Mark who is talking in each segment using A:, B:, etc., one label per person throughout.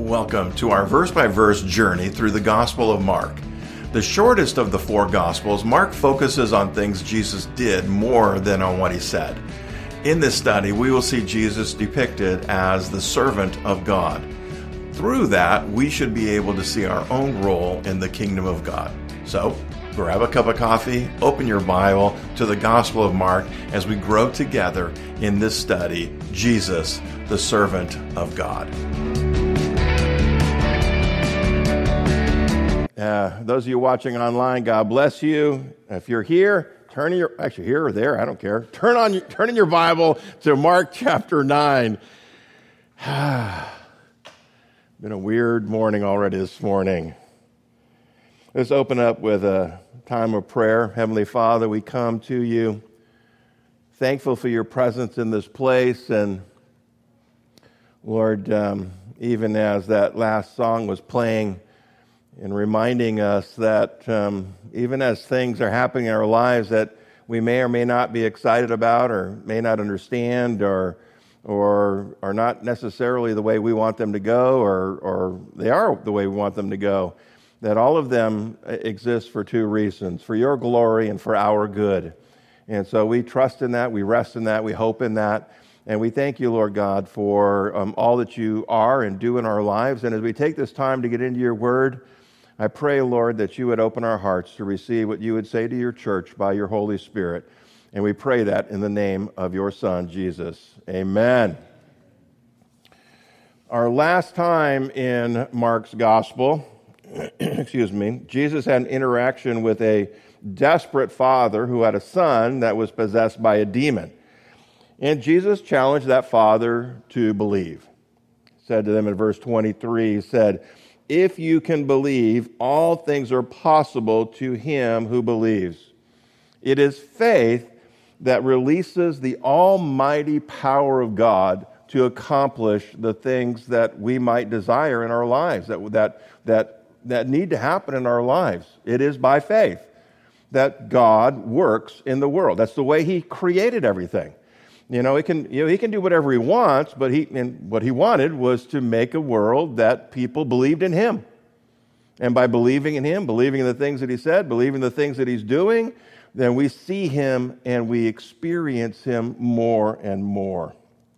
A: Welcome to our verse-by-verse journey through the Gospel of Mark. The shortest of the four Gospels, Mark focuses on things Jesus did more than on what he said. In this study, we will see Jesus depicted as the servant of God. Through that, we should be able to see our own role in the kingdom of God. So, grab a cup of coffee, open your Bible to the Gospel of Mark as we grow together in this study, Jesus, the servant of God. Those of you watching online, God bless you. If you're here, here or there, I don't care. Turn in your Bible to Mark chapter 9. Been a weird morning already this morning. Let's open up with a time of prayer. Heavenly Father, we come to you thankful for your presence in this place. And Lord, even as that last song was playing, and reminding us that even as things are happening in our lives that we may or may not be excited about or may not understand or are not necessarily the way we want them to go or they are the way we want them to go, that all of them exist for two reasons, for your glory and for our good. And so we trust in that, we rest in that, we hope in that, and we thank you, Lord God, for all that you are and do in our lives. And as we take this time to get into your word, I pray, Lord, that you would open our hearts to receive what you would say to your church by your Holy Spirit. And we pray that in the name of your Son, Jesus. Amen. Our last time in Mark's Gospel, Jesus had an interaction with a desperate father who had a son that was possessed by a demon. And Jesus challenged that father to believe. He said to them in verse 23, he said, "If you can believe, all things are possible to him who believes." It is faith that releases the almighty power of God to accomplish the things that we might desire in our lives, that need to happen in our lives. It is by faith that God works in the world. That's the way he created everything. He can do whatever he wants, but what he wanted was to make a world that people believed in him. And by believing in him, believing in the things that he said, believing the things that he's doing, then we see him and we experience him more and more.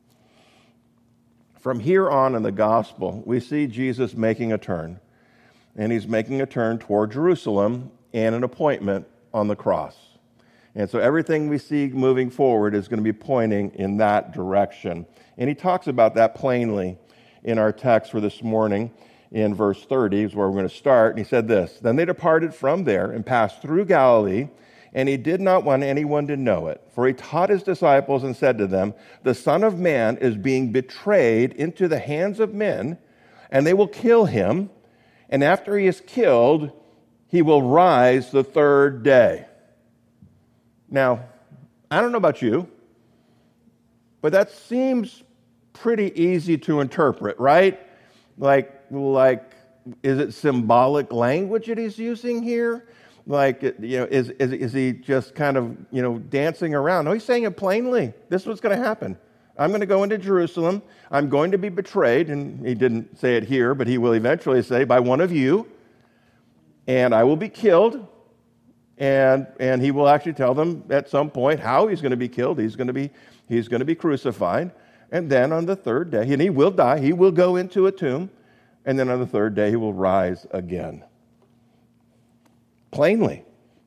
A: From here on in the gospel, we see Jesus making a turn. And he's making a turn toward Jerusalem and an appointment on the cross. And so everything we see moving forward is going to be pointing in that direction. And he talks about that plainly in our text for this morning in verse 30 is where we're going to start. And he said this, "Then they departed from there and passed through Galilee, and he did not want anyone to know it. For he taught his disciples and said to them, 'The Son of Man is being betrayed into the hands of men, and they will kill him. And after he is killed, he will rise the third day.'" Now, I don't know about you, but that seems pretty easy to interpret, right? Like, is it symbolic language that he's using here? Is he just kind of, dancing around? No, he's saying it plainly. This is what's going to happen. I'm going to go into Jerusalem. I'm going to be betrayed, and he didn't say it here, but he will eventually say, by one of you, and I will be killed. And he will actually tell them at some point how he's going to be killed. He's going to be crucified. And then on the third day, and he will die. He will go into a tomb. And then on the third day, he will rise again. Plainly,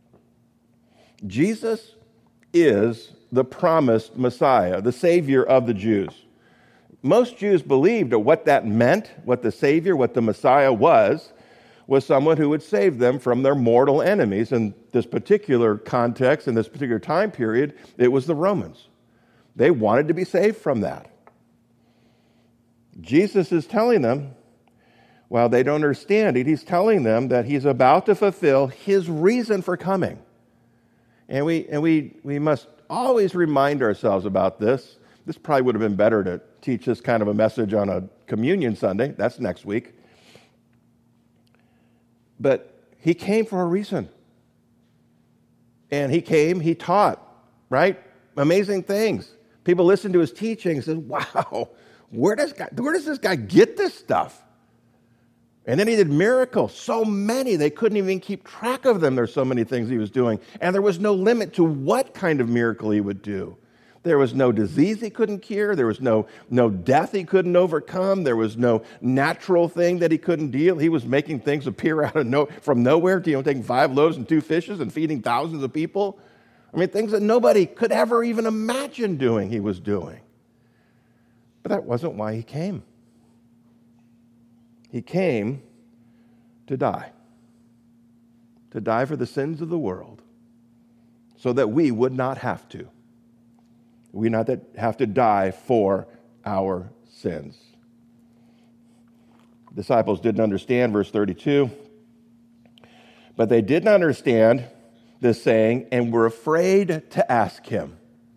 A: Jesus is the promised Messiah, the Savior of the Jews. Most Jews believed that what that meant, what the Savior, what the Messiah was someone who would save them from their mortal enemies. In this particular context, in this particular time period, it was the Romans. They wanted to be saved from that. Jesus is telling them, while they don't understand it, he's telling them that he's about to fulfill his reason for coming. And we must always remind ourselves about this. This probably would have been better to teach this kind of a message on a communion Sunday. That's next week. But he came for a reason. And he came, he taught, right? Amazing things. People listened to his teaching and said, wow, where does this guy get this stuff? And then he did miracles, so many, they couldn't even keep track of them. There's so many things he was doing. And there was no limit to what kind of miracle he would do. There was no disease he couldn't cure. There was no death he couldn't overcome. There was no natural thing that he couldn't deal. He was making things appear from nowhere, taking 5 loaves and 2 fishes and feeding thousands of people. I mean, things that nobody could ever even imagine doing, he was doing. But that wasn't why he came. He came to die for the sins of the world, so that we would not have to. We not have to die for our sins. The disciples didn't understand, verse 32, but they did not understand this saying and were afraid to ask him.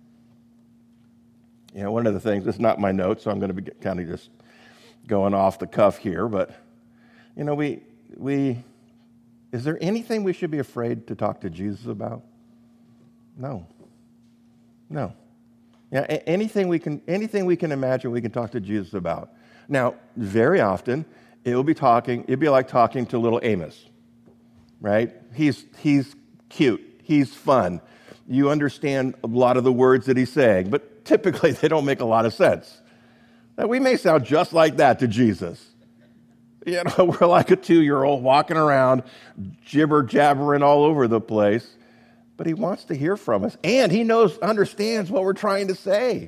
A: One of the things, it's not my notes, so I'm going to be kind of just going off the cuff here, but, is there anything we should be afraid to talk to Jesus about? No. Yeah, anything we can imagine we can talk to Jesus about. Now, very often, it'd be like talking to little Amos, right? He's cute, he's fun. You understand a lot of the words that he's saying, but typically they don't make a lot of sense. Now, we may sound just like that to Jesus. We're like a 2-year-old walking around, jibber-jabbering all over the place. But he wants to hear from us, and he understands what we're trying to say.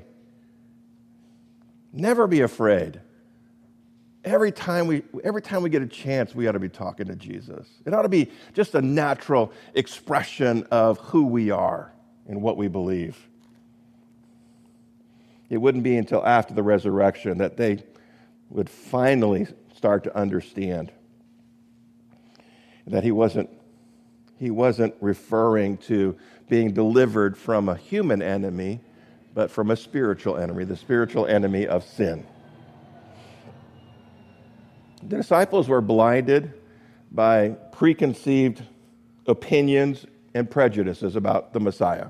A: Never be afraid. Every time we get a chance, we ought to be talking to Jesus. It ought to be just a natural expression of who we are and what we believe. It wouldn't be until after the resurrection that they would finally start to understand that he wasn't referring to being delivered from a human enemy, but from a spiritual enemy, the spiritual enemy of sin. The disciples were blinded by preconceived opinions and prejudices about the Messiah.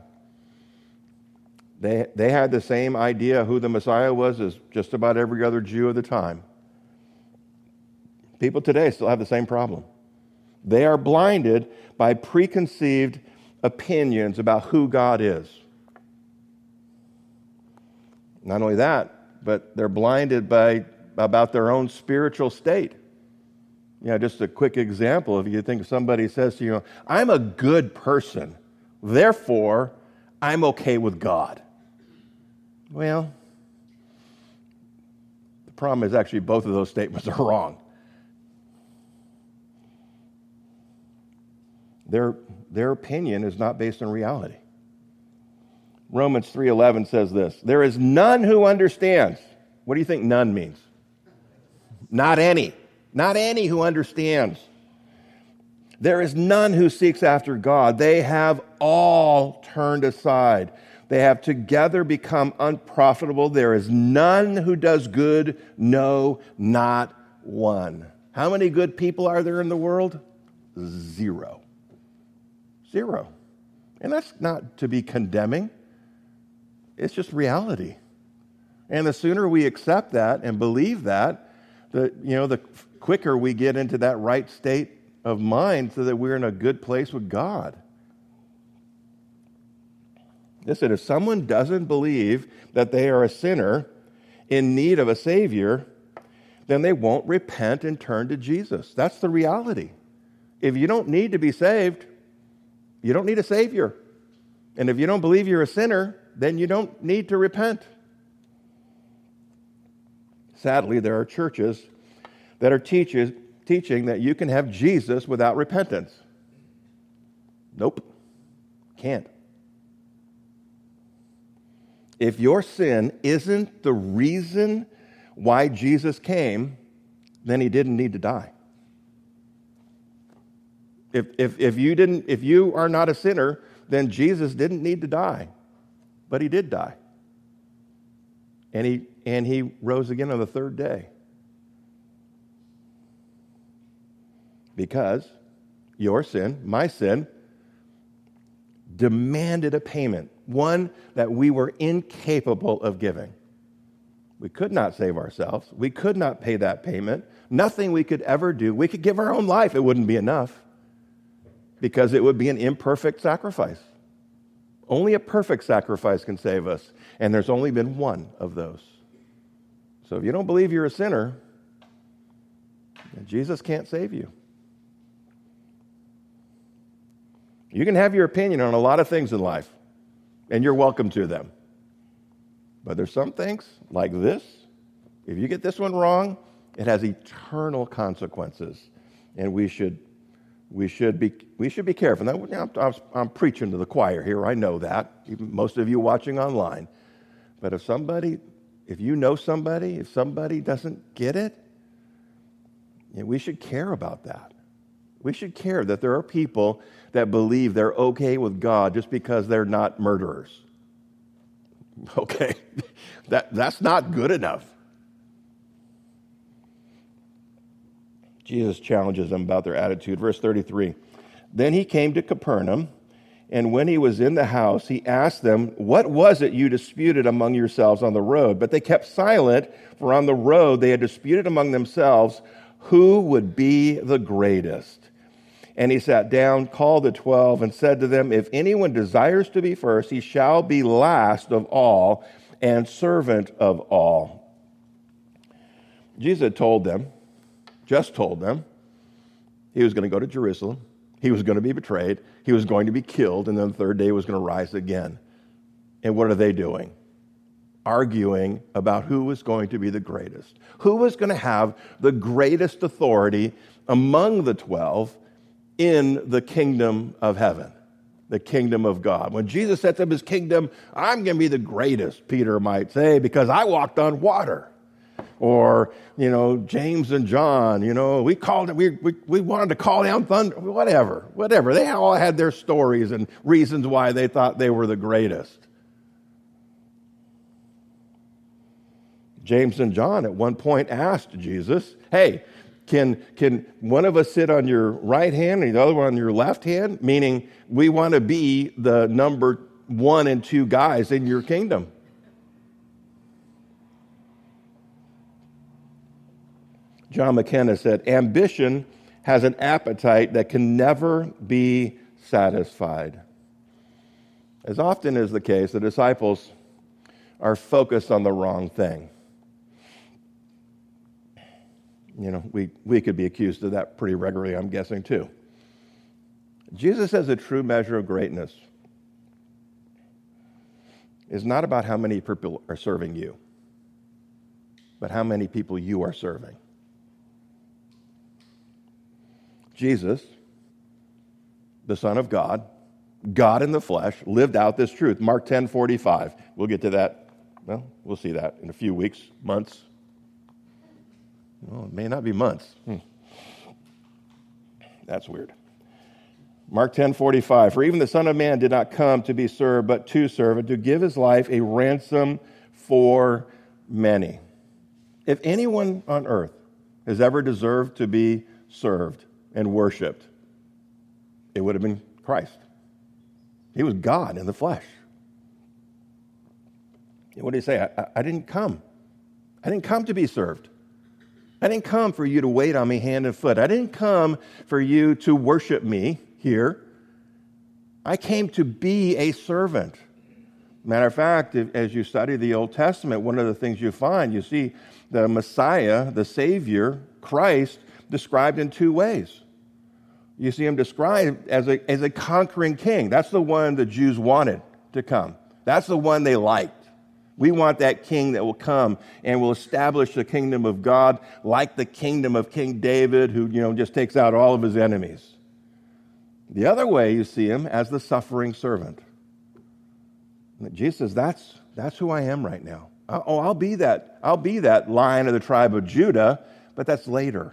A: They had the same idea who the Messiah was as just about every other Jew of the time. People today still have the same problem. They are blinded by preconceived opinions about who God is. Not only that, but they're blinded about their own spiritual state. Just a quick example, if you think somebody says to you, I'm a good person, therefore I'm okay with God. Well, the problem is actually both of those statements are wrong. Their opinion is not based on reality. Romans 3:11 says this, there is none who understands. What do you think none means? Not any. Not any who understands. There is none who seeks after God. They have all turned aside. They have together become unprofitable. There is none who does good, no, not one. How many good people are there in the world? 0. And that's not to be condemning. It's just reality. And the sooner we accept that and believe that, the quicker we get into that right state of mind so that we're in a good place with God. Listen, if someone doesn't believe that they are a sinner in need of a Savior, then they won't repent and turn to Jesus. That's the reality. If you don't need to be saved, you don't need a Savior. And if you don't believe you're a sinner, then you don't need to repent. Sadly, there are churches that are teaching that you can have Jesus without repentance. Nope, can't. If your sin isn't the reason why Jesus came, then he didn't need to die. If you are not a sinner, then Jesus didn't need to die, but he did die, and he rose again on the 3rd day, because your sin, my sin, demanded a payment, one that we were incapable of giving. We could not save ourselves. We could not pay that payment. Nothing we could ever do. We could give our own life. It wouldn't be enough because it would be an imperfect sacrifice. Only a perfect sacrifice can save us, and there's only been one of those. So if you don't believe you're a sinner, then Jesus can't save you. You can have your opinion on a lot of things in life, and you're welcome to them. But there's some things, like this, if you get this one wrong, it has eternal consequences, and we should be careful. Now, I'm preaching to the choir here. I know that. Even most of you watching online. But if you know somebody, if somebody doesn't get it, we should care about that. We should care that there are people that believe they're okay with God just because they're not murderers. Okay, that's not good enough. Jesus challenges them about their attitude. Verse 33, then he came to Capernaum, and when he was in the house, he asked them, what was it you disputed among yourselves on the road? But they kept silent, for on the road they had disputed among themselves who would be the greatest. And he sat down, called the 12, and said to them, if anyone desires to be first, he shall be last of all and servant of all. Jesus had just told them, he was going to go to Jerusalem, he was going to be betrayed, he was going to be killed, and then the third day he was going to rise again. And what are they doing? Arguing about who was going to be the greatest. Who was going to have the greatest authority among the 12 in the kingdom of heaven, the kingdom of God. When Jesus sets up his kingdom, I'm going to be the greatest, Peter might say, because I walked on water. Or, James and John, we wanted to call down thunder, whatever. They all had their stories and reasons why they thought they were the greatest. James and John at one point asked Jesus, hey, can one of us sit on your right hand and the other one on your left hand? Meaning we want to be the number 1 and 2 guys in your kingdom. John McKenna said, ambition has an appetite that can never be satisfied. As often is the case, the disciples are focused on the wrong thing. We could be accused of that pretty regularly, I'm guessing, too. Jesus says a true measure of greatness is not about how many people are serving you, but how many people you are serving. Jesus, the Son of God, God in the flesh, lived out this truth. Mark 10:45. We'll get to that. Well, we'll see that in a few weeks, months. Well, it may not be months. That's weird. Mark 10:45. For even the Son of Man did not come to be served, but to serve, and to give his life a ransom for many. If anyone on earth has ever deserved to be served and worshiped, it would have been Christ. He was God in the flesh. What did he say? I didn't come. I didn't come to be served. I didn't come for you to wait on me hand and foot. I didn't come for you to worship me here. I came to be a servant. Matter of fact, as you study the Old Testament, one of the things you find, you see the Messiah, the Savior, Christ, described in 2 ways. You see him described as a conquering king. That's the one the Jews wanted to come. That's the one they liked. We want that king that will come and will establish the kingdom of God like the kingdom of King David, who, just takes out all of his enemies. The other way, you see him as the suffering servant. And Jesus says, that's who I am right now. I'll be that Lion of the tribe of Judah, but that's later.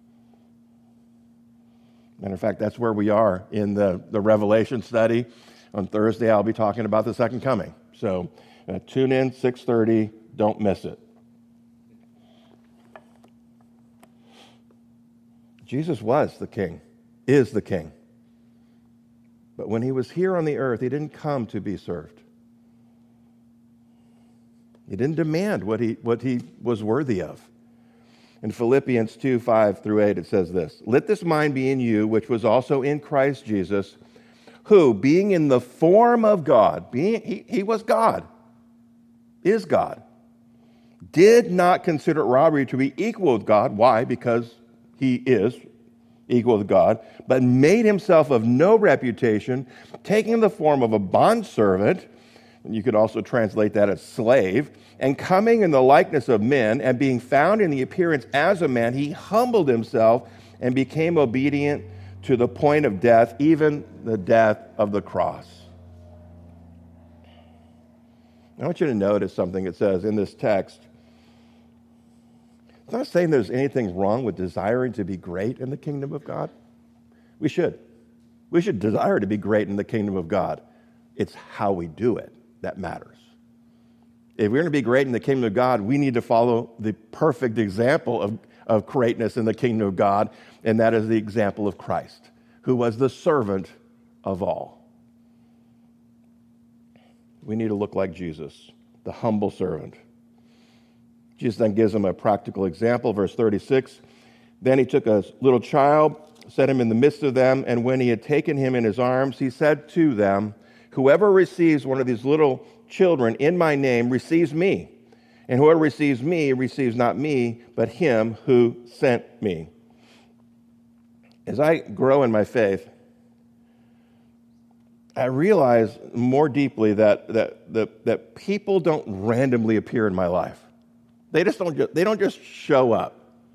A: Matter of fact, that's where we are in the Revelation study. On Thursday, I'll be talking about the second coming. So tune in, 6:30. Don't miss it. Jesus was the king, is the king. But when he was here on the earth, he didn't come to be served. He didn't demand what he was worthy of. In Philippians 2:5-8, it says this, "Let this mind be in you, which was also in Christ Jesus, who, being in the form of God," he was God, is God, "did not consider it robbery to be equal with God." Why? Because he is equal with God, "but made himself of no reputation, taking the form of a bondservant," and you could also translate that as slave, "and coming in the likeness of men, and being found in the appearance as a man, he humbled himself and became obedient to the point of death, even the death of the cross." I want you to notice something it says in this text. It's not saying there's anything wrong with desiring to be great in the kingdom of God. We should. We should desire to be great in the kingdom of God. It's how we do it that matters. If we're going to be great in the kingdom of God, we need to follow the perfect example of greatness in the kingdom of God, and that is the example of Christ, who was the servant of all. We need to look like Jesus, the humble servant. Jesus then gives them a practical example, verse 36. "Then he took a little child, set him in the midst of them, and when he had taken him in his arms, he said to them, 'Whoever receives one of these little children in my name receives me, and whoever receives me receives not me, but him who sent me.'" As I grow in my faith, I realize more deeply that people don't randomly appear in my life. They don't just show up.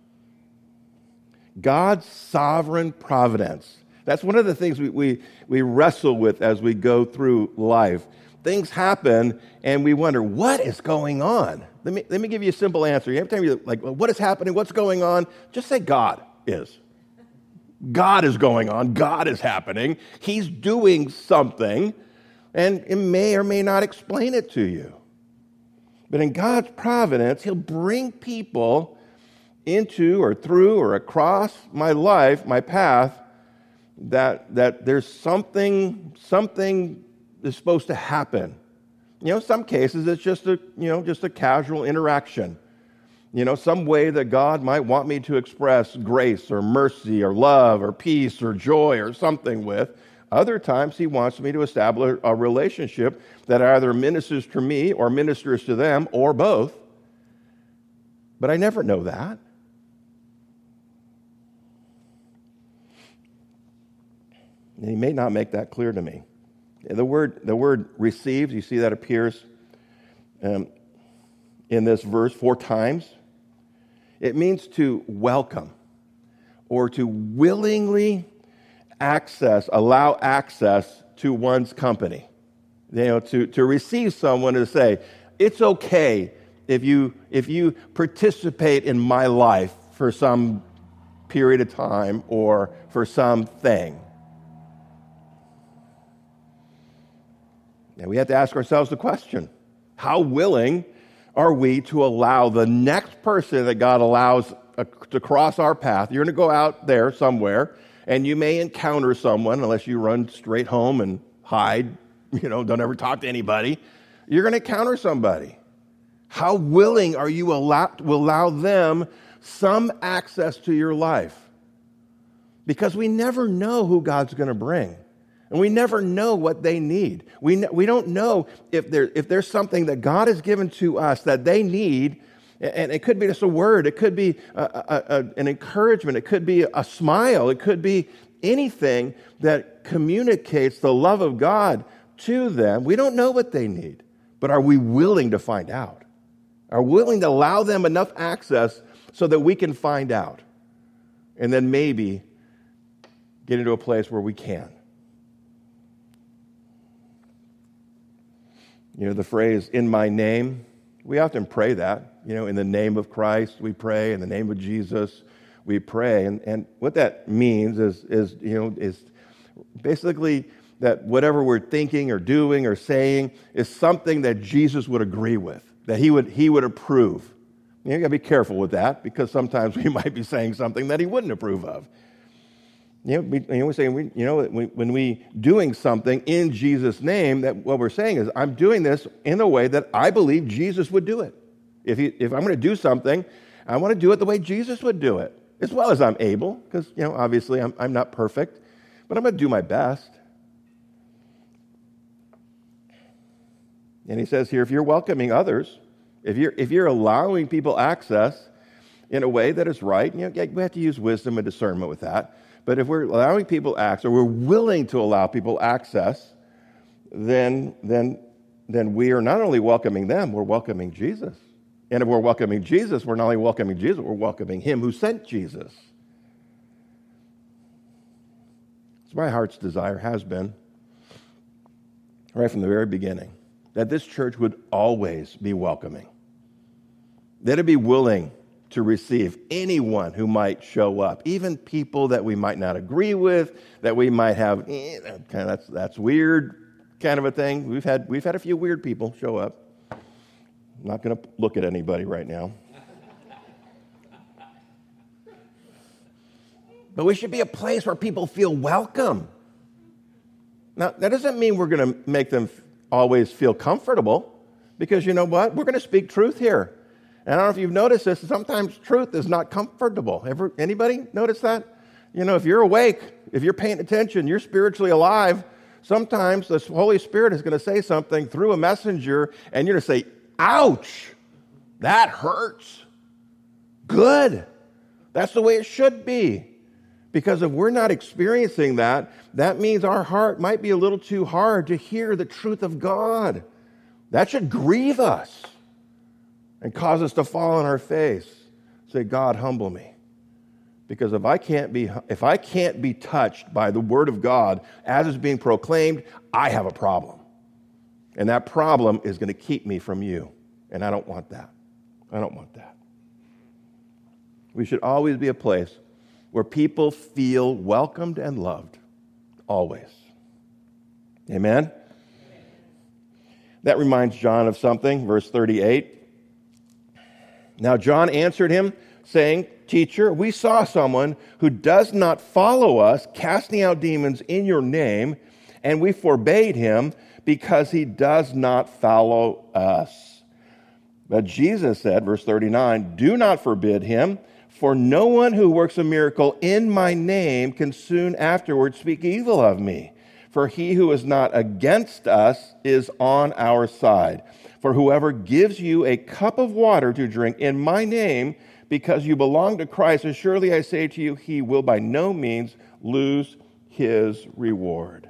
A: God's sovereign providence. That's one of the things we wrestle with as we go through life. Things happen, and we wonder, what is going on? Let me give you a simple answer. Every time you're like, well, what is happening? What's going on? Just say God is. God is going on. God is happening. He's doing something, and it may or may not explain it to you. But in God's providence, he'll bring people into or through or across my life, my path, that there's something is supposed to happen. Some cases it's just a casual interaction. Some way that God might want me to express grace or mercy or love or peace or joy or something with. Other times he wants me to establish a relationship that either ministers to me or ministers to them or both. But I never know that. And he may not make that clear to me. The word receives, you see that appears in this verse 4 times. It means to welcome or to willingly allow access to one's company. To receive someone to say, it's okay if you participate in my life for some period of time or for something. And we have to ask ourselves the question, how willing are we to allow the next person that God allows to cross our path? You're going to go out there somewhere, and you may encounter someone, unless you run straight home and hide, don't ever talk to anybody. You're going to encounter somebody. How willing are you to allow them some access to your life? Because we never know who God's going to bring. And we never know what they need. We don't know if there's something that God has given to us that they need, and it could be just a word, it could be an encouragement, it could be a smile, it could be anything that communicates the love of God to them. We don't know what they need, but are we willing to find out? Are we willing to allow them enough access so that we can find out? And then maybe get into a place where we can. The phrase, in my name, we often pray that. In the name of Christ, we pray. In the name of Jesus, we pray. And what that means is basically that whatever we're thinking or doing or saying is something that Jesus would agree with, that he would approve. You got to be careful with that, because sometimes we might be saying something that he wouldn't approve of. We say, when we doing something in Jesus' name, that what we're saying is, I'm doing this in a way that I believe Jesus would do it. If I'm going to do something, I want to do it the way Jesus would do it, as well as I'm able, because, obviously I'm not perfect, but I'm going to do my best. And he says here, if you're welcoming others, if you're allowing people access in a way that is right, we have to use wisdom and discernment with that. But if we're allowing people access, or we're willing to allow people access, then we are not only welcoming them, we're welcoming Jesus. And if we're welcoming Jesus, we're not only welcoming Jesus, we're welcoming him who sent Jesus. It's my heart's desire, has been, right from the very beginning, that this church would always be welcoming. That it'd be willing to receive anyone who might show up, even people that we might not agree with, that we might have, that's weird kind of a thing. We've had a few weird people show up. I'm not going to look at anybody right now. But we should be a place where people feel welcome. Now, that doesn't mean we're going to make them always feel comfortable, because you know what? We're going to speak truth here. And I don't know if you've noticed this, sometimes truth is not comfortable. Anybody notice that? If you're awake, if you're paying attention, you're spiritually alive, sometimes the Holy Spirit is going to say something through a messenger, and you're going to say, ouch, that hurts. Good. That's the way it should be. Because if we're not experiencing that, that means our heart might be a little too hard to hear the truth of God. That should grieve us and cause us to fall on our face. Say, God, humble me. Because if I can't be touched by the word of God as it's being proclaimed, I have a problem. And that problem is going to keep me from you. And I don't want that. I don't want that. We should always be a place where people feel welcomed and loved. Always. Amen? That reminds John of something, verse 38. Now John answered him, saying, Teacher, we saw someone who does not follow us, casting out demons in your name, and we forbade him because he does not follow us. But Jesus said, verse 39, do not forbid him, for no one who works a miracle in my name can soon afterwards speak evil of me. For he who is not against us is on our side. For whoever gives you a cup of water to drink in my name, because you belong to Christ, as surely I say to you, he will by no means lose his reward.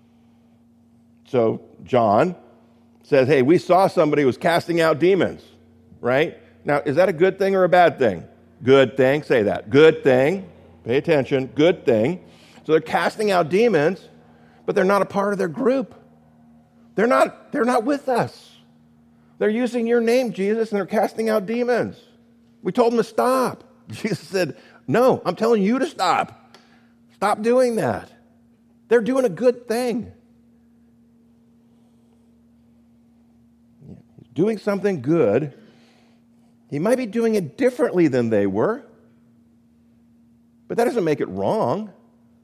A: So John says, hey, we saw somebody who was casting out demons, right? Now, is that a good thing or a bad thing? Good thing. Say that. Good thing. Pay attention. Good thing. So they're casting out demons, but they're not a part of their group. They're not with us. They're using your name, Jesus, and they're casting out demons. We told them to stop. Jesus said, no, I'm telling you to stop. Stop doing that. They're doing a good thing. He's doing something good. He might be doing it differently than they were, but that doesn't make it wrong.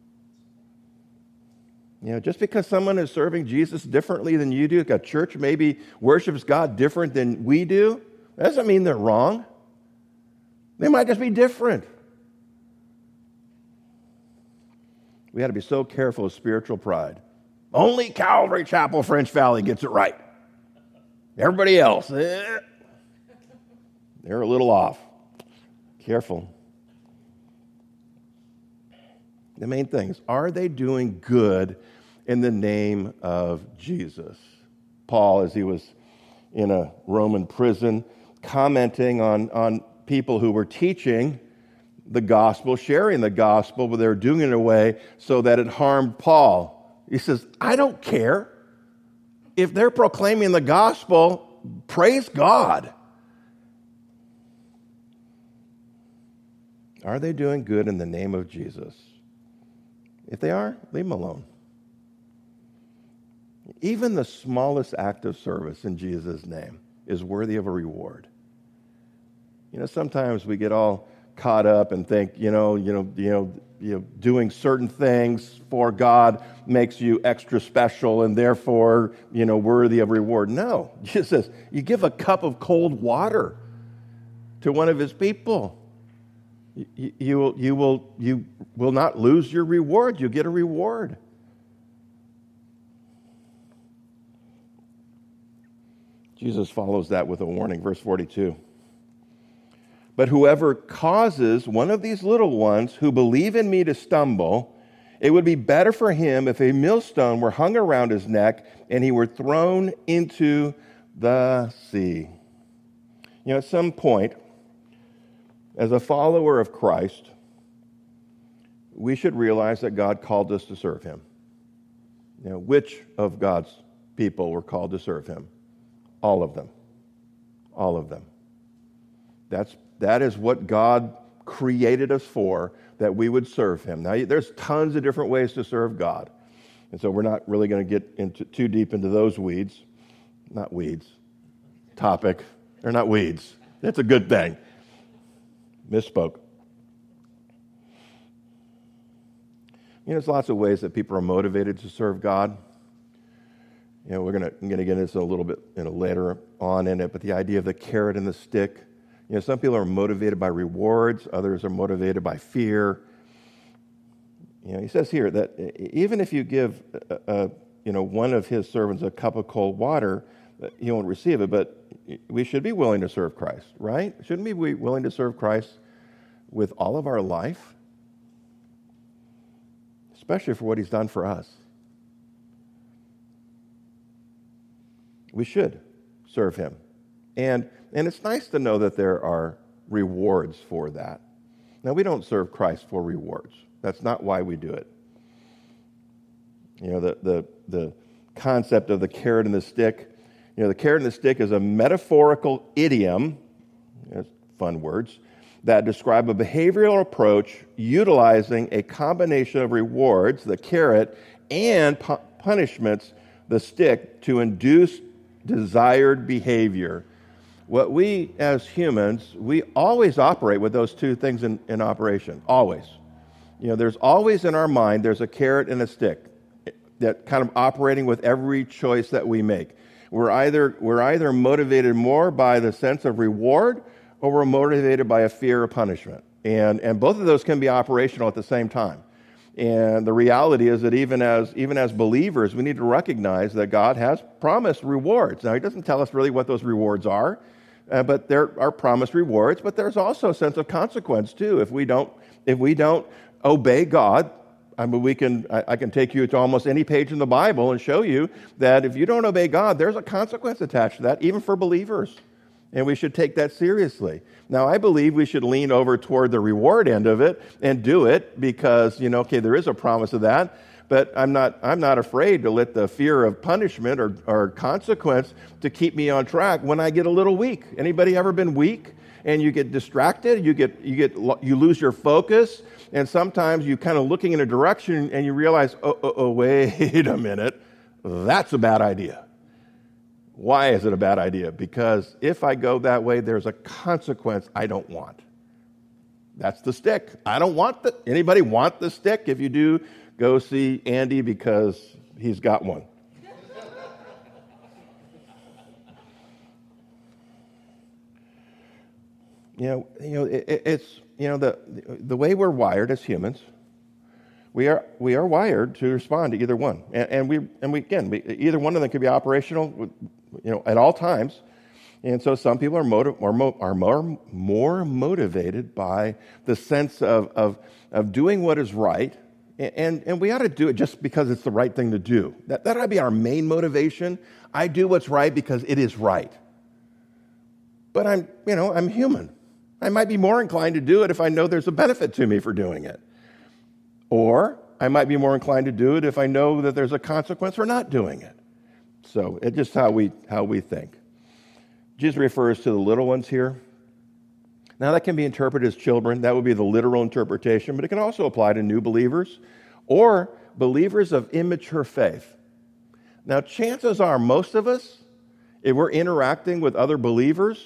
A: Just because someone is serving Jesus differently than you do, like a church maybe worships God different than we do, that doesn't mean they're wrong. They might just be different. We had to be so careful of spiritual pride. Only Calvary Chapel French Valley gets it right. Everybody else, they're a little off. Careful. The main thing is, are they doing good in the name of Jesus? Paul, as he was in a Roman prison, commenting on people who were teaching the gospel, sharing the gospel, but they were doing it in a way so that it harmed Paul. He says, I don't care. If they're proclaiming the gospel, praise God. Are they doing good in the name of Jesus? If they are, leave them alone. Even the smallest act of service in Jesus' name is worthy of a reward. Sometimes we get all caught up and think, doing certain things for God makes you extra special and therefore, worthy of reward. No, Jesus says, you give a cup of cold water to one of his people. You will not lose your reward. You get a reward. Jesus follows that with a warning, verse 42. But whoever causes one of these little ones who believe in me to stumble, it would be better for him if a millstone were hung around his neck and he were thrown into the sea. At some point, as a follower of Christ, we should realize that God called us to serve him. Which of God's people were called to serve him? All of them. All of them. That is what God created us for, that we would serve him. Now, there's tons of different ways to serve God. And so we're not really going to get too deep into those weeds. Not weeds. Topic. They're not weeds. That's a good thing. Misspoke. There's lots of ways that people are motivated to serve God. We're going to get into this a little bit later on in it, but the idea of the carrot and the stick. Some people are motivated by rewards, others are motivated by fear. He says here that even if you give one of his servants a cup of cold water, he won't receive it, but we should be willing to serve Christ, right? Shouldn't we be willing to serve Christ with all of our life? Especially for what he's done for us. We should serve him. And it's nice to know that there are rewards for that. Now, we don't serve Christ for rewards. That's not why we do it. The concept of the carrot and the stick. The carrot and the stick is a metaphorical idiom, fun words, that describe a behavioral approach utilizing a combination of rewards, the carrot, and punishments, the stick, to induce desired behavior. What we as humans, we always operate with those two things in operation, always. There's always in our mind, there's a carrot and a stick that kind of operating with every choice that we make. We're either motivated more by the sense of reward or we're motivated by a fear of punishment. And both of those can be operational at the same time. And the reality is that even as believers, we need to recognize that God has promised rewards. Now, he doesn't tell us really what those rewards are, but there are promised rewards, but there's also a sense of consequence too. If we don't obey God, I can take you to almost any page in the Bible and show you that if you don't obey God, there's a consequence attached to that, even for believers. And we should take that seriously. Now, I believe we should lean over toward the reward end of it and do it because, there is a promise of that. But I'm not afraid to let the fear of punishment or consequence to keep me on track when I get a little weak. Anybody ever been weak and you get distracted? You lose your focus, and sometimes you kind of looking in a direction and you realize, wait a minute, that's a bad idea. Why is it a bad idea? Because if I go that way, there's a consequence I don't want. That's the stick. I don't want anybody want the stick? If you do, go see Andy because he's got one. It's the way we're wired as humans. We are wired to respond to either one, and we either one of them could be operational, at all times. And so some people are more motivated by the sense of doing what is right, and we ought to do it just because it's the right thing to do. That ought to be our main motivation. I do what's right because it is right. But I'm human. I might be more inclined to do it if I know there's a benefit to me for doing it. Or I might be more inclined to do it if I know that there's a consequence for not doing it. So it's just how we think. Jesus refers to the little ones here. Now that can be interpreted as children. That would be the literal interpretation, but it can also apply to new believers or believers of immature faith. Now chances are most of us, if we're interacting with other believers,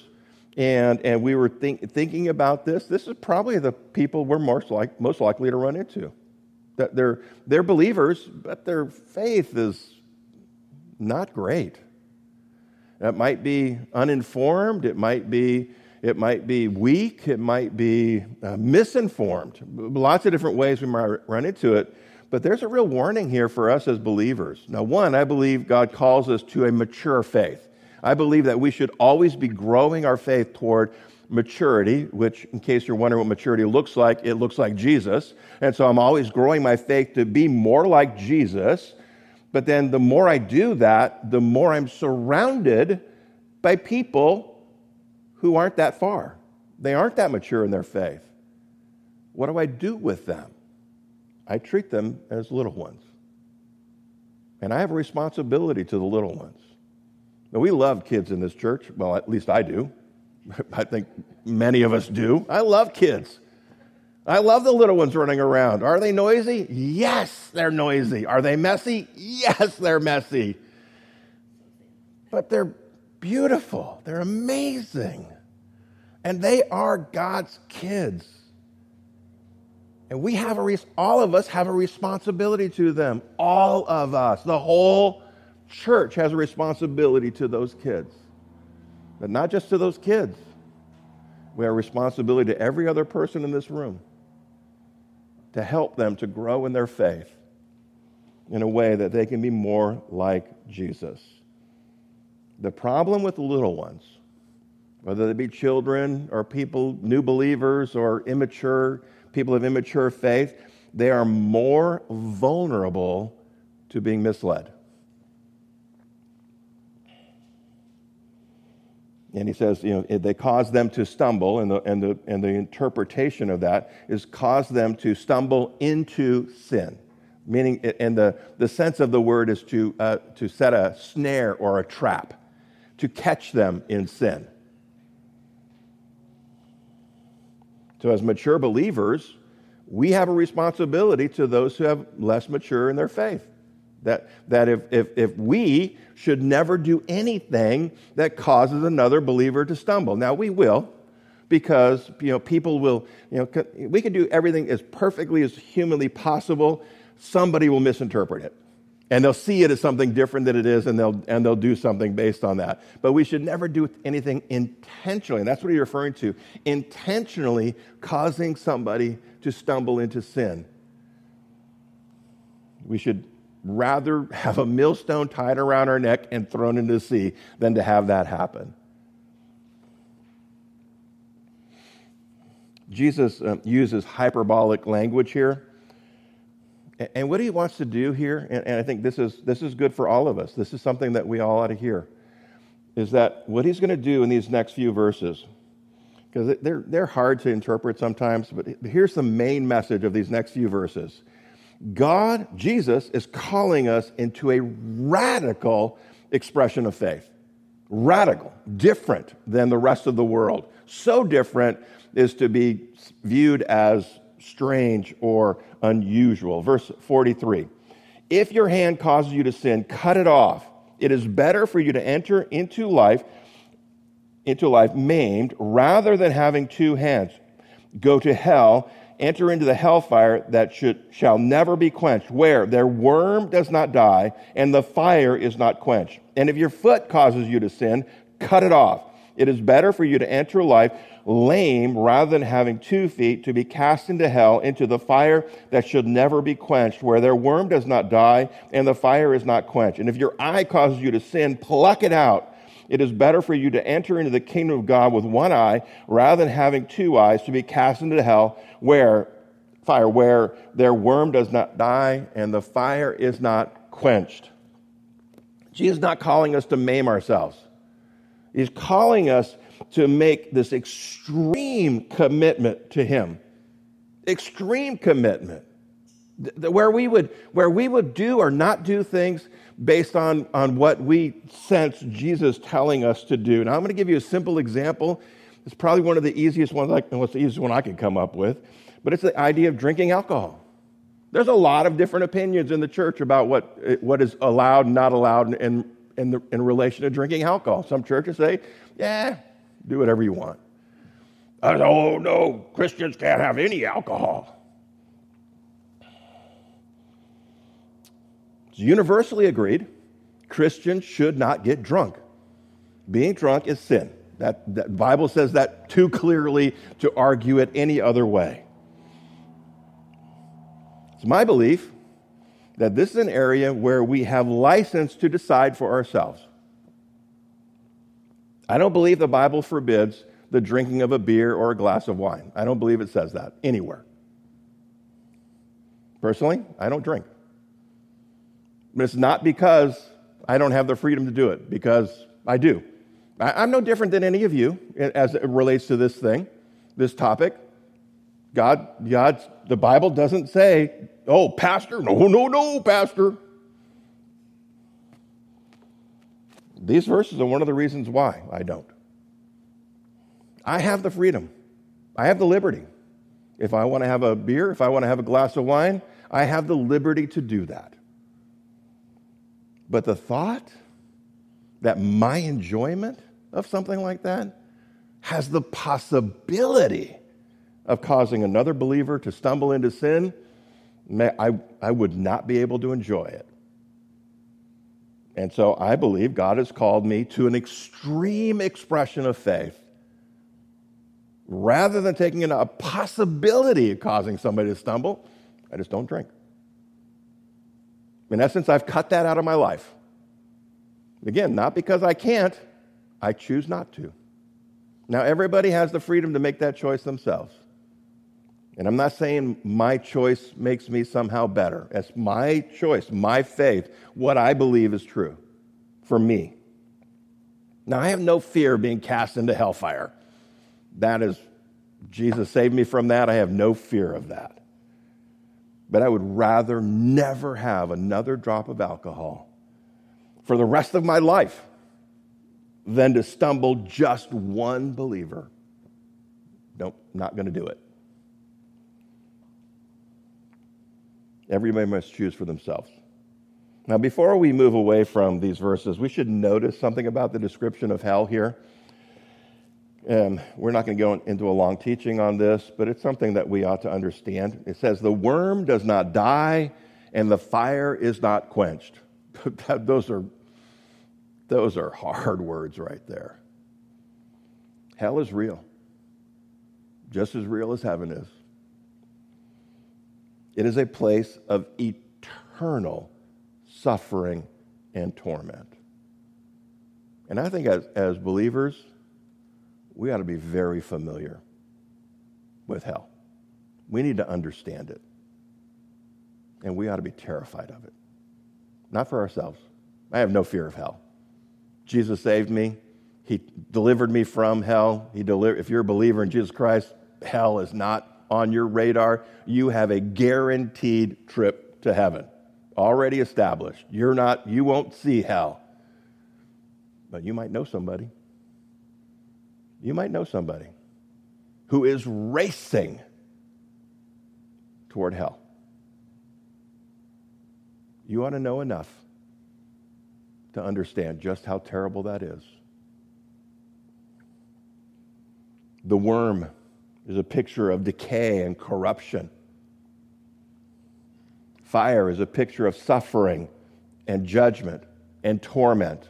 A: And we were thinking about this. This is probably the people we're most likely to run into. That they're believers, but their faith is not great. It might be uninformed. It might be weak. It might be misinformed. Lots of different ways we might run into it. But there's a real warning here for us as believers. Now, one, I believe God calls us to a mature faith. I believe that we should always be growing our faith toward maturity, which, in case you're wondering what maturity looks like, it looks like Jesus. And so I'm always growing my faith to be more like Jesus. But then the more I do that, the more I'm surrounded by people who aren't that far. They aren't that mature in their faith. What do I do with them? I treat them as little ones. And I have a responsibility to the little ones. Now, we love kids in this church. Well, at least I do. I think many of us do. I love kids. I love the little ones running around. Are they noisy? Yes, they're noisy. Are they messy? Yes, they're messy. But they're beautiful. They're amazing. And they are God's kids. And we have all of us have a responsibility to them. All of us. The whole church has a responsibility to those kids. But not just to those kids. We have a responsibility to every other person in this room to help them to grow in their faith in a way that they can be more like Jesus. The problem with the little ones, whether they be children or people, new believers or immature, people of immature faith, they are more vulnerable to being misled. And he says, they cause them to stumble, and the interpretation of that is cause them to stumble into sin. Meaning, and the sense of the word is to set a snare or a trap, to catch them in sin. So as mature believers, we have a responsibility to those who have less mature in their faith. That if we should never do anything that causes another believer to stumble. Now, we will, because people will, we can do everything as perfectly as humanly possible. Somebody will misinterpret it. And they'll see it as something different than it is, and they'll do something based on that. But we should never do anything intentionally, and that's what he's referring to, intentionally causing somebody to stumble into sin. We should rather have a millstone tied around our neck and thrown into the sea than to have that happen. Jesus uses hyperbolic language here. And what he wants to do here, and I think this is good for all of us, this is something that we all ought to hear, is that what he's going to do in these next few verses, because they're hard to interpret sometimes, but here's the main message of these next few verses. God, Jesus, is calling us into a radical expression of faith. Radical, different than the rest of the world. So different is to be viewed as strange or unusual. Verse 43, if your hand causes you to sin, cut it off. It is better for you to enter into life maimed rather than having two hands. Go to hell, enter into the hellfire that shall never be quenched, where their worm does not die and the fire is not quenched. And if your foot causes you to sin, cut it off. It is better for you to enter life lame rather than having 2 feet to be cast into hell, into the fire that should never be quenched, where their worm does not die and the fire is not quenched. And if your eye causes you to sin, pluck it out. It is better for you to enter into the kingdom of God with one eye rather than having 2 eyes to be cast into hell, where their worm does not die and the fire is not quenched. Jesus is not calling us to maim ourselves. He's calling us to make this extreme commitment to him. Extreme commitment. Where we would do or not do things based on what we sense Jesus telling us to do. Now, I'm going to give you a simple example. It's probably one of the easiest ones, what's the easiest one I could come up with, but it's the idea of drinking alcohol. There's a lot of different opinions in the church about what is allowed and not allowed in relation to drinking alcohol. Some churches say, yeah, Do whatever you want. Oh, no, Christians can't have any alcohol. It's universally agreed, Christians should not get drunk. Being drunk is sin. That Bible says that too clearly to argue it any other way. It's my belief that this is an area where we have license to decide for ourselves. I don't believe the Bible forbids the drinking of a beer or a glass of wine. I don't believe it says that anywhere. Personally, I don't drink. But it's not because I don't have the freedom to do it, because I do. I'm no different than any of you as it relates to this thing, this topic. The Bible doesn't say, oh, pastor, no, pastor. These verses are one of the reasons why I don't. I have the freedom. I have the liberty. If I want to have a beer, if I want to have a glass of wine, I have the liberty to do that. But the thought that my enjoyment of something like that has the possibility of causing another believer to stumble into sin, I would not be able to enjoy it. And so I believe God has called me to an extreme expression of faith. Rather than taking in a possibility of causing somebody to stumble, I just don't drink. In essence, I've cut that out of my life. Again, not because I can't, I choose not to. Now, everybody has the freedom to make that choice themselves. And I'm not saying my choice makes me somehow better. It's my choice, my faith, what I believe is true for me. Now, I have no fear of being cast into hellfire. That is, Jesus saved me from that. I have no fear of that. But I would rather never have another drop of alcohol for the rest of my life than to stumble just one believer. Nope, not going to do it. Everybody must choose for themselves. Now, before we move away from these verses, we should notice something about the description of hell here. We're not going to go into a long teaching on this, but it's something that we ought to understand. It says, the worm does not die, and the fire is not quenched. Those are hard words right there. Hell is real, just as real as heaven is. It is a place of eternal suffering and torment. And I think as believers, we ought to be very familiar with hell. We need to understand it. And we ought to be terrified of it. Not for ourselves. I have no fear of hell. Jesus saved me. He delivered me from hell. If you're a believer in Jesus Christ, hell is not on your radar. You have a guaranteed trip to heaven. Already established. You won't see hell. But you might know somebody. You might know somebody who is racing toward hell. You ought to know enough to understand just how terrible that is. The worm is a picture of decay and corruption. Fire is a picture of suffering and judgment and torment.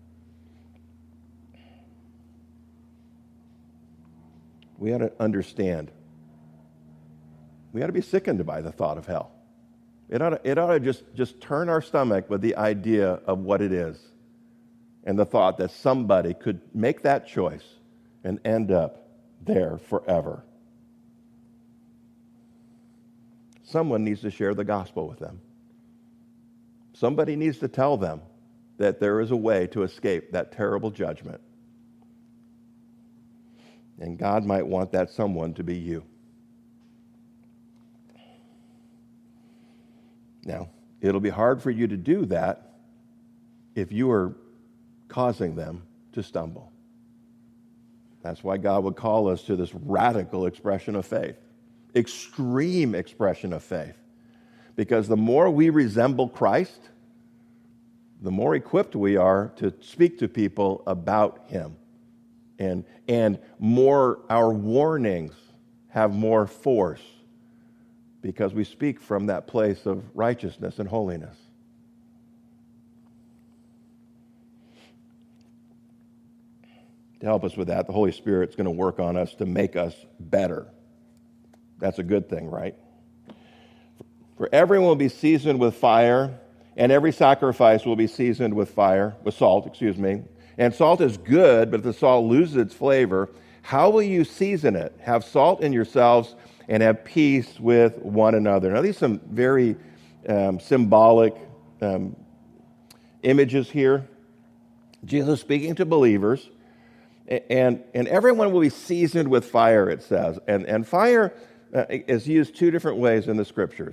A: We ought to understand. We ought to be sickened by the thought of hell. It ought to just turn our stomach with the idea of what it is and the thought that somebody could make that choice and end up there forever. Someone needs to share the gospel with them. Somebody needs to tell them that there is a way to escape that terrible judgment. And God might want that someone to be you. Now, it'll be hard for you to do that if you are causing them to stumble. That's why God would call us to this radical expression of faith, extreme expression of faith. Because the more we resemble Christ, the more equipped we are to speak to people about Him. and more, our warnings have more force because we speak from that place of righteousness and holiness. To help us with that, the Holy Spirit's going to work on us to make us better. That's a good thing, right? For everyone will be seasoned with fire, and every sacrifice will be seasoned with salt. And salt is good, but if the salt loses its flavor, how will you season it? Have salt in yourselves and have peace with one another. Now, these are some very symbolic images here. Jesus speaking to believers, and everyone will be seasoned with fire, it says. And fire is used two different ways in the Scriptures.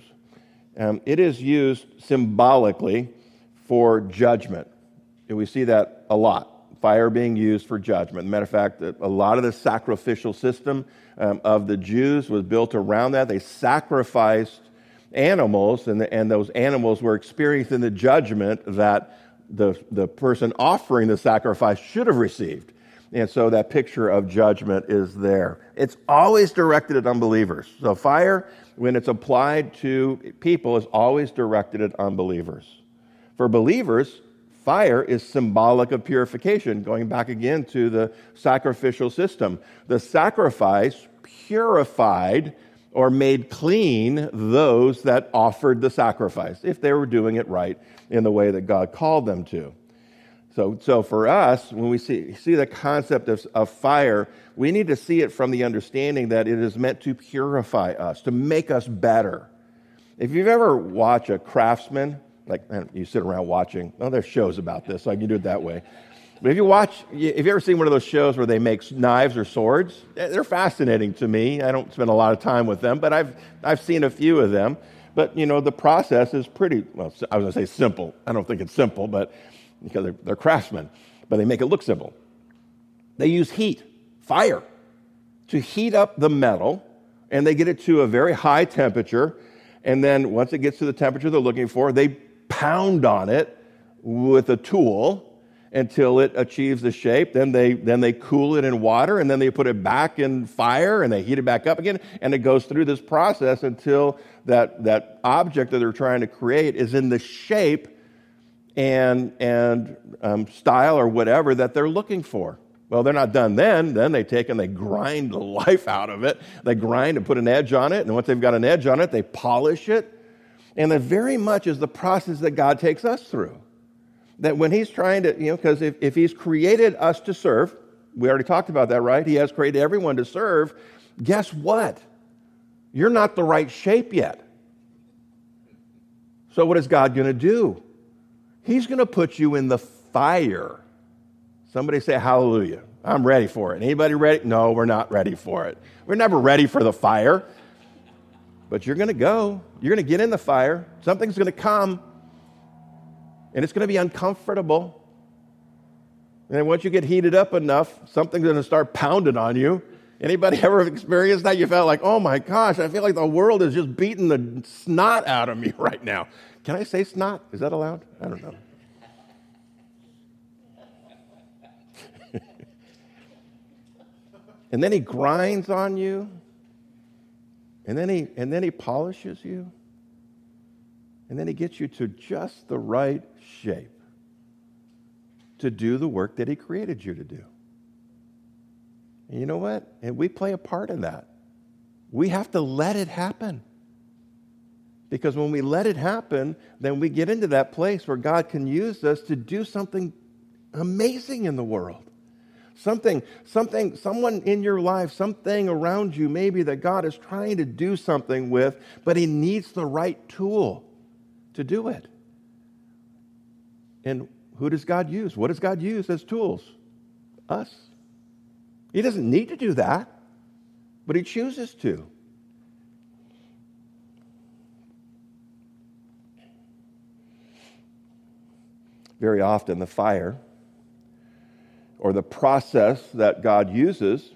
A: It is used symbolically for judgment. And we see that a lot. Fire being used for judgment. As a matter of fact, a lot of the sacrificial system of the Jews was built around that. They sacrificed animals, and those animals were experiencing the judgment that the person offering the sacrifice should have received. And so that picture of judgment is there. It's always directed at unbelievers. So fire, when it's applied to people, is always directed at unbelievers. For believers, fire is symbolic of purification, going back again to the sacrificial system. The sacrifice purified or made clean those that offered the sacrifice, if they were doing it right in the way that God called them to. So for us, when we see the concept of fire, we need to see it from the understanding that it is meant to purify us, to make us better. If you've ever watched a craftsman, like you sit around watching, there's shows about this, so I can do it that way. But if you ever seen one of those shows where they make knives or swords, they're fascinating to me. I don't spend a lot of time with them, but I've seen a few of them. But, the process is pretty, I was going to say simple. I don't think it's simple, but because they're craftsmen, but they make it look simple. They use heat, fire, to heat up the metal, and they get it to a very high temperature, and then once it gets to the temperature they're looking for, they pound on it with a tool until it achieves the shape. Then they cool it in water, and then they put it back in fire, and they heat it back up again, and it goes through this process until that object that they're trying to create is in the shape and style or whatever that they're looking for. Well, they're not done then. Then they take and they grind the life out of it. They grind and put an edge on it, and once they've got an edge on it, they polish it. And that very much is the process that God takes us through. That when He's trying to, because if He's created us to serve, we already talked about that, right? He has created everyone to serve. Guess what? You're not the right shape yet. So what is God going to do? He's going to put you in the fire. Somebody say hallelujah. I'm ready for it. Anybody ready? No, we're not ready for it. We're never ready for the fire. But you're going to go. You're going to get in the fire. Something's going to come. And it's going to be uncomfortable. And then once you get heated up enough, something's going to start pounding on you. Anybody ever experienced that? You felt like, oh my gosh, I feel like the world is just beating the snot out of me right now. Can I say snot? Is that allowed? I don't know. And then He grinds on you. And then he polishes you. And then He gets you to just the right shape to do the work that He created you to do. And you know what? And we play a part in that. We have to let it happen. Because when we let it happen, then we get into that place where God can use us to do something amazing in the world. Someone in your life, something around you maybe that God is trying to do something with, but He needs the right tool to do it. And who does God use? What does God use as tools? Us. He doesn't need to do that, but He chooses to. Very often the fire or the process that God uses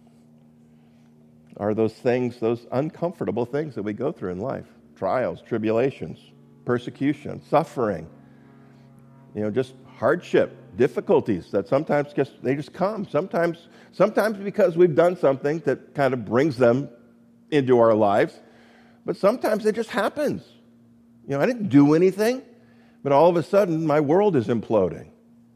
A: are those things, those uncomfortable things that we go through in life. Trials, tribulations, persecution, suffering, just hardship, difficulties that sometimes they just come. Sometimes because we've done something that kind of brings them into our lives, but sometimes it just happens. I didn't do anything, but all of a sudden my world is imploding.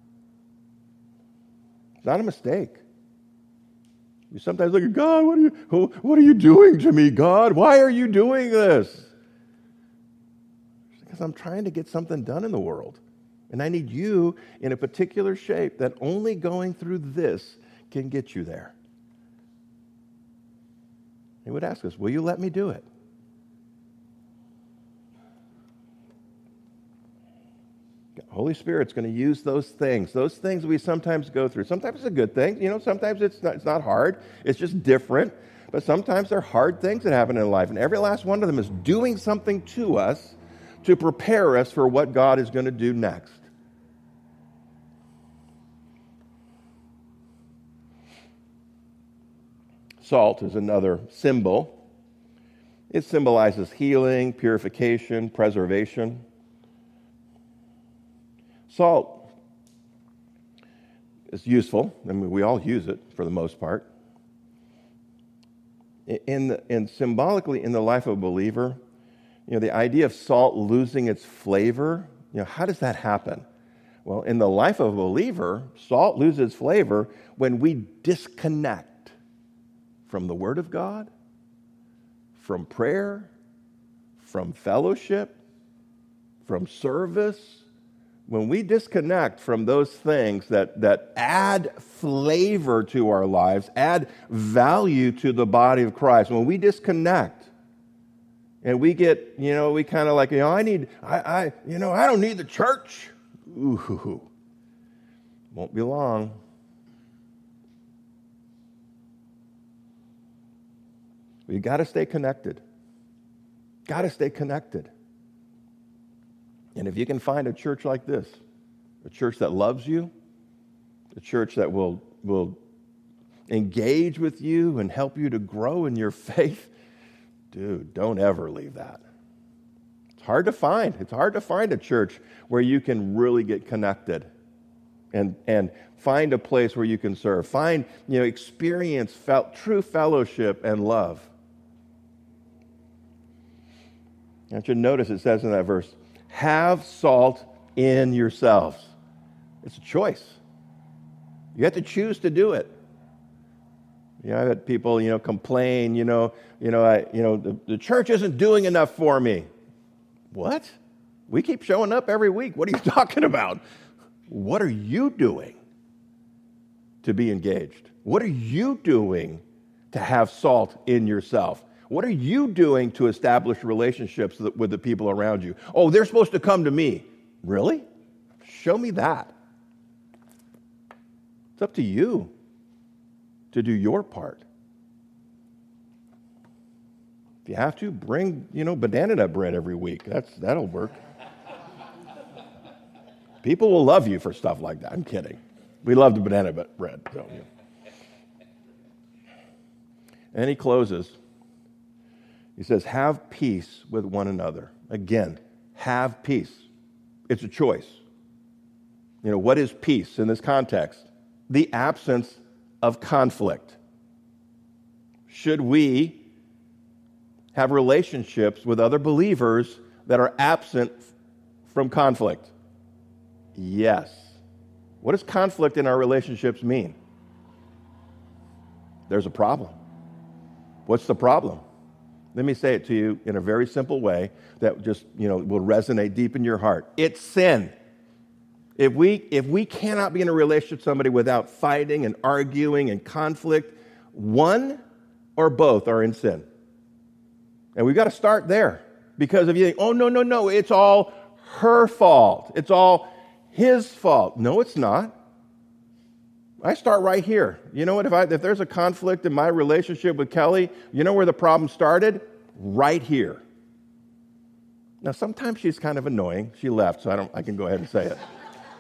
A: It's not a mistake. You sometimes look at God, what are you doing to me, God? Why are you doing this? Because I'm trying to get something done in the world. And I need you in a particular shape that only going through this can get you there. He would ask us, will you let me do it? Holy Spirit's going to use those things we sometimes go through. Sometimes it's a good thing. Sometimes it's not hard. It's just different. But sometimes they're hard things that happen in life. And every last one of them is doing something to us to prepare us for what God is going to do next. Salt is another symbol. It symbolizes healing, purification, preservation. Salt is useful. I mean, we all use it for the most part. And symbolically, in the life of a believer, the idea of salt losing its flavor, how does that happen? Well, in the life of a believer, salt loses its flavor when we disconnect from the Word of God, from prayer, from fellowship, from service. When we disconnect from those things that add flavor to our lives, add value to the body of Christ, when we disconnect and we get, we kind of like, I don't need the church. Ooh, won't be long. You got to stay connected. Got to stay connected. And if you can find a church like this, a church that loves you, a church that will engage with you and help you to grow in your faith, dude, don't ever leave that. It's hard to find. It's hard to find a church where you can really get connected and find a place where you can serve. Find, experience true fellowship and love. I want you to notice it says in that verse, have salt in yourselves. It's a choice. You have to choose to do it. I've had people, complain, the church isn't doing enough for me. What? We keep showing up every week. What are you talking about? What are you doing to be engaged? What are you doing to have salt in yourself? What are you doing to establish relationships with the people around you? Oh, they're supposed to come to me. Really? Show me that. It's up to you to do your part. If you have to, bring, banana nut bread every week. That'll work. People will love you for stuff like that. I'm kidding. We love the banana bread. So, And he closes. He says, have peace with one another. Again, have peace. It's a choice. What is peace in this context? The absence of conflict. Should we have relationships with other believers that are absent from conflict? Yes. What does conflict in our relationships mean? There's a problem. What's the problem? Let me say it to you in a very simple way that just, will resonate deep in your heart. It's sin. If we cannot be in a relationship with somebody without fighting and arguing and conflict, one or both are in sin. And we've got to start there. Because if you think, oh, no, it's all her fault. It's all his fault. No, it's not. I start right here. You know what? If there's a conflict in my relationship with Kelly, you know where the problem started? Right here. Now, sometimes she's kind of annoying. She left, so I can go ahead and say it.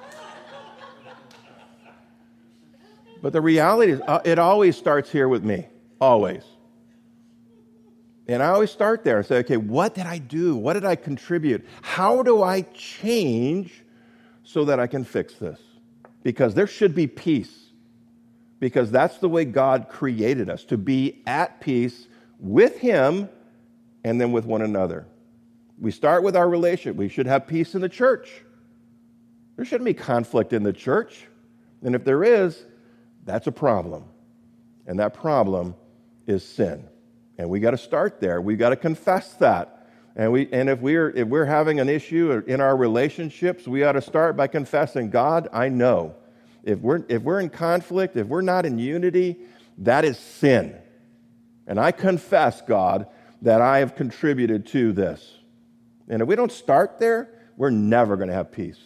A: But the reality is, it always starts here with me. Always. And I always start there and say, okay, what did I do? What did I contribute? How do I change so that I can fix this? because there should be peace, because that's the way God created us, to be at peace with him and then with one another. We start with our relationship. We should have peace in the church. There shouldn't be conflict in the church. And if there is, that's a problem. And that problem is sin. And we got to start there. We got to confess that. And if we're having an issue in our relationships, we ought to start by confessing, God, I know. If we're in conflict, if we're not in unity, that is sin. And I confess, God, that I have contributed to this. And if we don't start there, we're never going to have peace.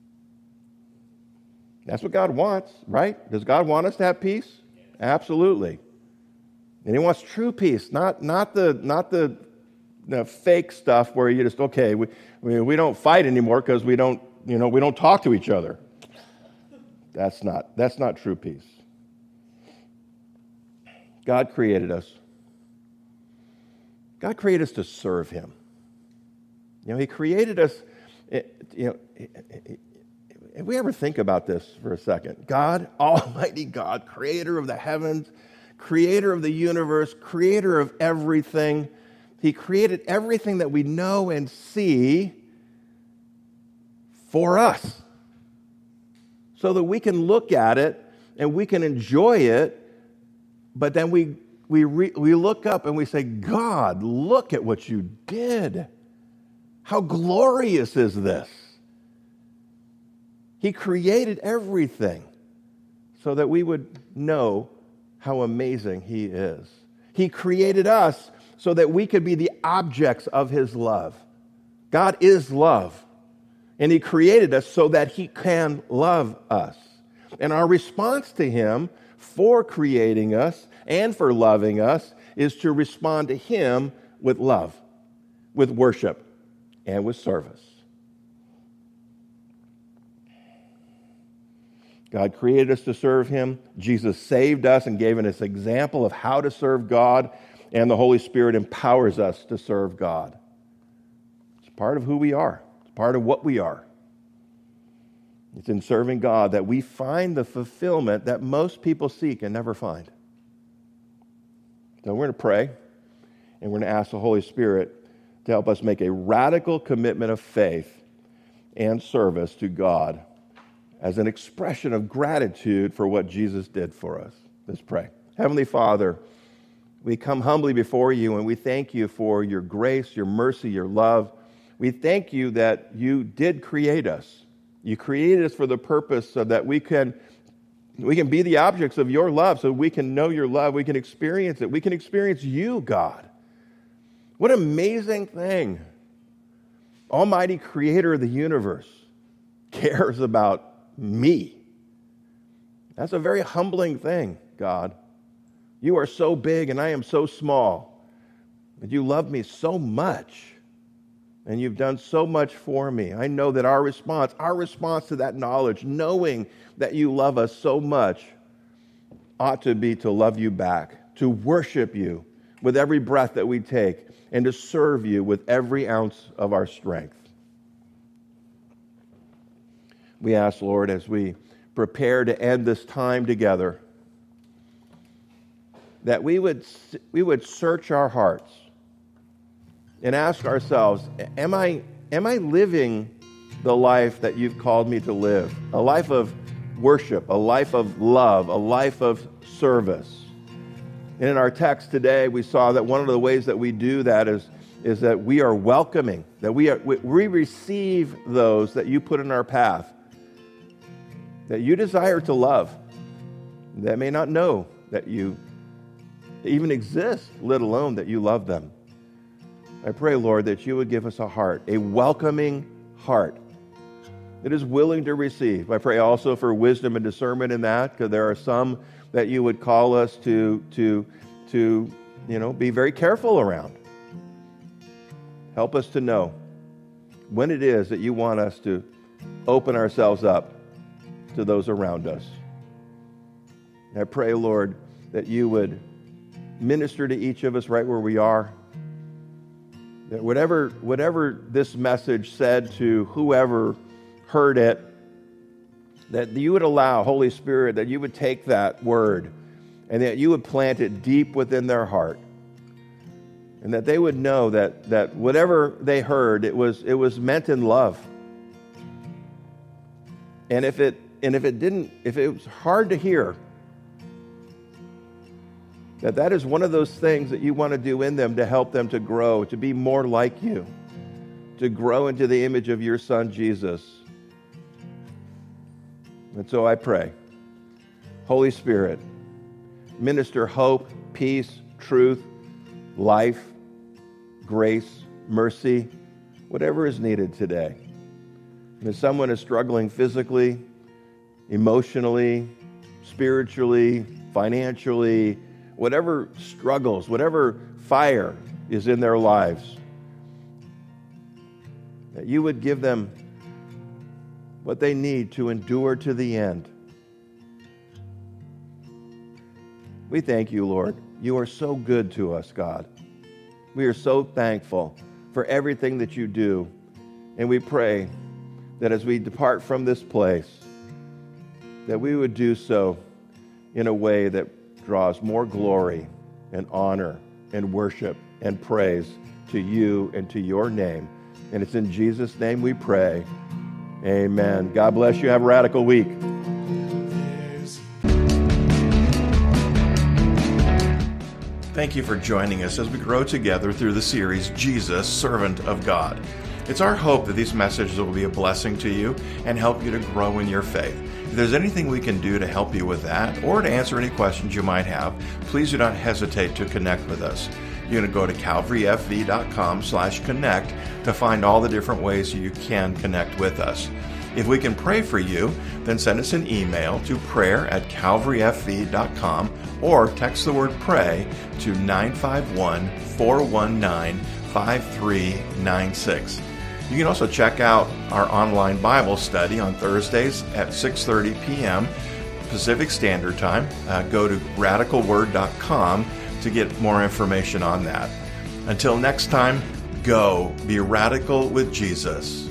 A: That's what God wants, right? Does God want us to have peace? Absolutely. And he wants true peace, not the fake stuff where you just, okay, we don't fight anymore because we don't talk to each other. That's not true peace. God created us. God created us to serve him. He created us, if we ever think about this for a second, God, Almighty God, creator of the heavens, creator of the universe, creator of everything, he created everything that we know and see for us so that we can look at it and we can enjoy it, but then we look up and we say, God, look at what you did. How glorious is this? He created everything so that we would know how amazing he is. He created us so that we could be the objects of his love. God is love, and he created us so that he can love us. And our response to him for creating us and for loving us is to respond to him with love, with worship, and with service. God created us to serve him. Jesus saved us and gave us an example of how to serve God, and the Holy Spirit empowers us to serve God. It's part of who we are. It's part of what we are. It's in serving God that we find the fulfillment that most people seek and never find. So we're going to pray, and we're going to ask the Holy Spirit to help us make a radical commitment of faith and service to God as an expression of gratitude for what Jesus did for us. Let's pray. Heavenly Father, we come humbly before you, and we thank you for your grace, your mercy, your love. We thank you that you did create us. You created us for the purpose so that we can be the objects of your love, so we can know your love, we can experience it. We can experience you, God. What an amazing thing. Almighty creator of the universe cares about me. That's a very humbling thing, God. You are so big and I am so small. But you love me so much. And you've done so much for me. I know that our response to that knowledge, knowing that you love us so much, ought to be to love you back, to worship you with every breath that we take, and to serve you with every ounce of our strength. We ask, Lord, as we prepare to end this time together, that we would search our hearts and ask ourselves, am I living the life that you've called me to live? A life of worship, a life of love, a life of service. And in our text today, we saw that one of the ways that we do that is that we are welcoming, that we receive those that you put in our path, that you desire to love, that may not know that you even exist, let alone that you love them. I pray, Lord, that you would give us a heart, a welcoming heart that is willing to receive. I pray also for wisdom and discernment in that, because there are some that you would call us to be very careful around. Help us to know when it is that you want us to open ourselves up to those around us. I pray, Lord, that you would minister to each of us right where we are. That whatever this message said to whoever heard it, that you would allow, Holy Spirit, that you would take that word and that you would plant it deep within their heart. And that they would know that whatever they heard, it was meant in love. And if it was hard to hear, that is one of those things that you want to do in them to help them to grow, to be more like you, to grow into the image of your Son, Jesus. And so I pray, Holy Spirit, minister hope, peace, truth, life, grace, mercy, whatever is needed today. And if someone is struggling physically, emotionally, spiritually, financially, whatever struggles, whatever fire is in their lives, that you would give them what they need to endure to the end. We thank you, Lord. You are so good to us, God. We are so thankful for everything that you do. And we pray that as we depart from this place, that we would do so in a way that draws more glory and honor and worship and praise to you and to your name. And it's in Jesus' name we pray. Amen. God bless you. Have a radical week. Thank you for joining us as we grow together through the series, Jesus, Servant of God. It's our hope that these messages will be a blessing to you and help you to grow in your faith. If there's anything we can do to help you with that or to answer any questions you might have, please do not hesitate to connect with us. You're going to go to calvaryfv.com/connect to find all the different ways you can connect with us. If we can pray for you, then send us an email to prayer@calvaryfv.com or text the word pray to 951-419-5396. You can also check out our online Bible study on Thursdays at 6:30 p.m. Pacific Standard Time. Go to radicalword.com to get more information on that. Until next time, go be radical with Jesus.